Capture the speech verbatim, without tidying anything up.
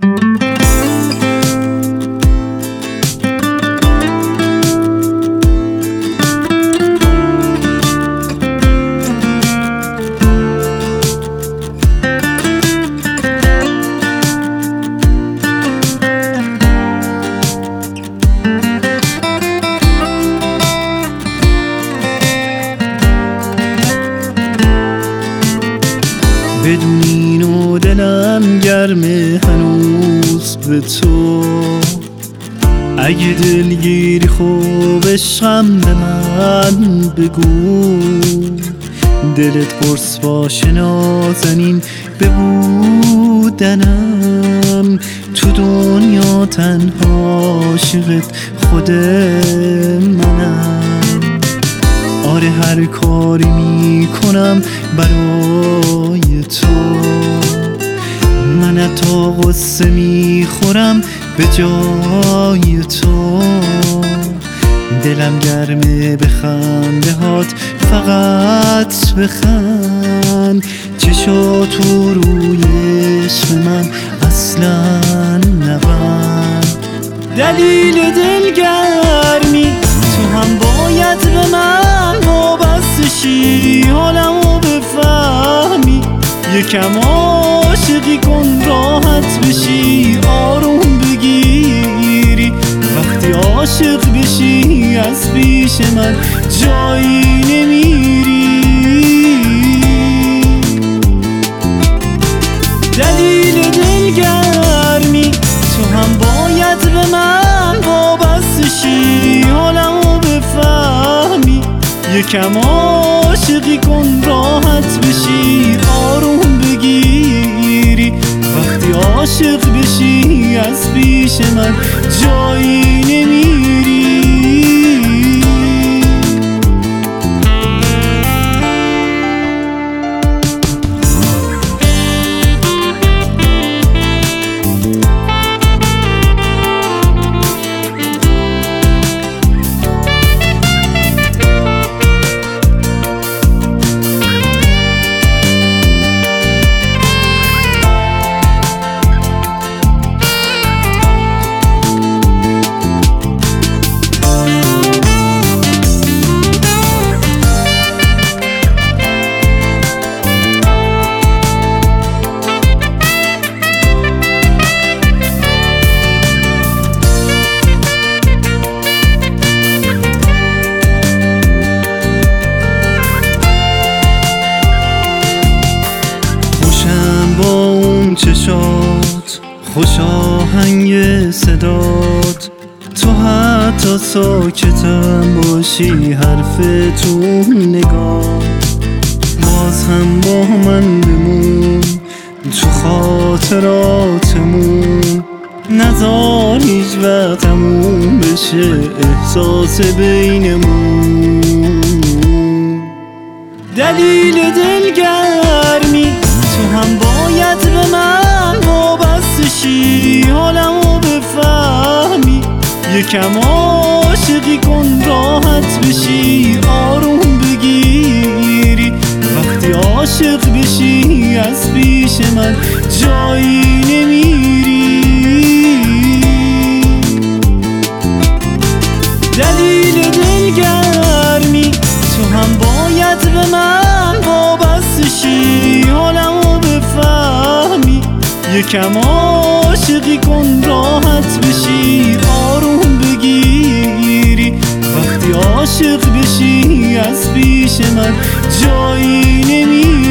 بدونین و دلم گرمه هنوز به تو. اگه دلگیری خوب عشقم به من بگو، دلت قرص باشه نازنین به بودنم. تو دنیا تنها عاشقت خود منم. آره هر کاری میکنم برای تو. من حتی غصه میخورم به جای تو. دلم گرمه به خنده هات، فقط بخند. چشاتو روی عشق من اصلا نبند. دلیل دلگرمی تو هم باید به من وابسته شی، حالمو بفهمی. یکم عاشقی کن راحت بشی، آروم بگیری. وقتی عاشق بشی از پیش من جایی نمیری. دلیل دلگرمی تو هم باید به من وابسته شی، حالمو بفهمی. یکم عاشقی کن راحت بشی، آروم بگیری. وقتی عاشق بشی از پیش من جایی نمیری. چشات خوش آهنگ صدات. تو حتی ساکتم باشی، حرف تو نگاه. باز هم با من بمون تو خاطراتمون. نذار هیچ وقت تموم بشه احساس بینمون. دلیل دلگرمی تو هم باید به من وابسته شی، حالمو بفهمی. یکم عاشقی کن راحت بشی، آروم بگیری. وقتی عاشق بشی از پیش من جایی نمیری. دلیل دلگرمی تو هم باید به من وابسته شی، حالمو بفهمی. یکم عاشقی کن راحت بشی، آروم بگیری. وقتی عاشق بشی از پیش من جایی نمیری.